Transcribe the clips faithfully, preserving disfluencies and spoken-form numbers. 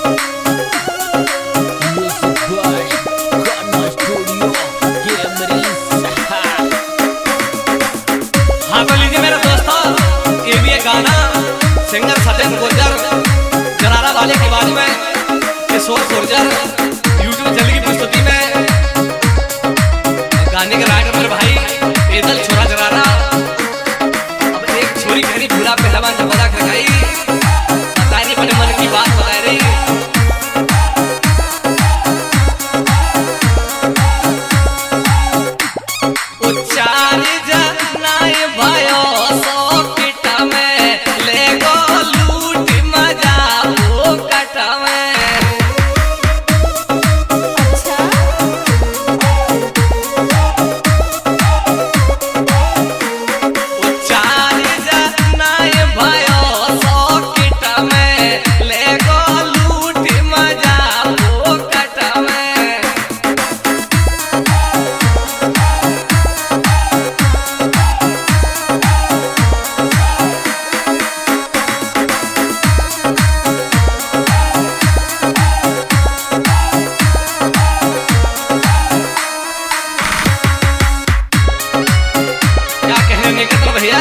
Singer Satyan Gurjar जरारा वाले की आवाज में किशोर गुर्जर यूट्यूब चैनल की प्रस्तुति में गाने के राइटर मेरे भाई एदल छोरा जरारा। अब एक छोरी कहरी भूरा पहलवान जब बजा कर गई बताई नहीं अपने मन की बात बता रही। उच्चारी जनाए भयो भैया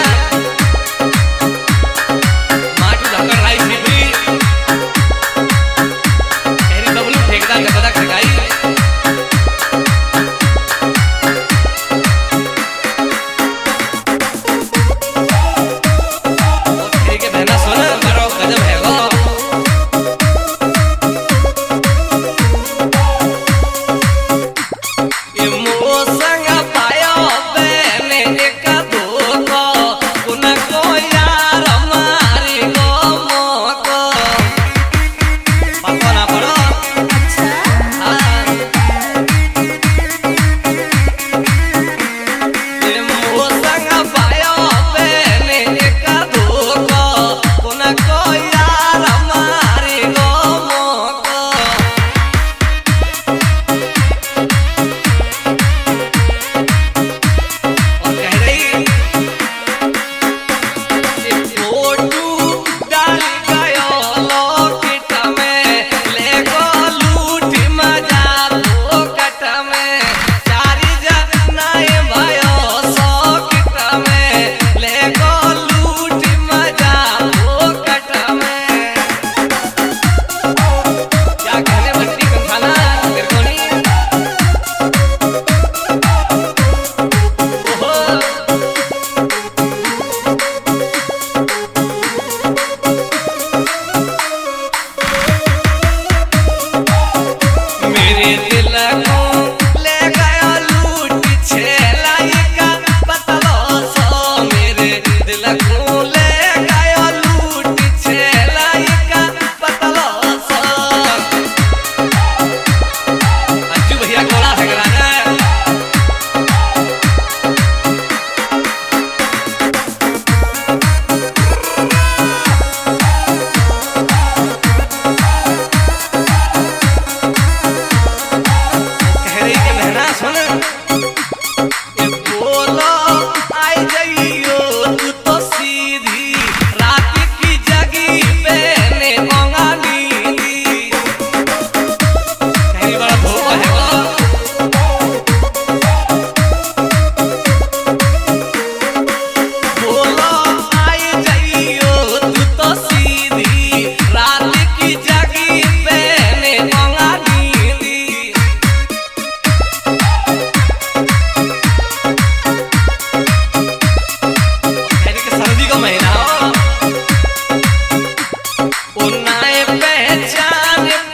माटू ढक्कन राई फिबरी एरी बबलू ठेकेदार का पता खड़काई। और एरी के बहना सुन मारो गजब है वो इमोशन पायो बहने एक पहचान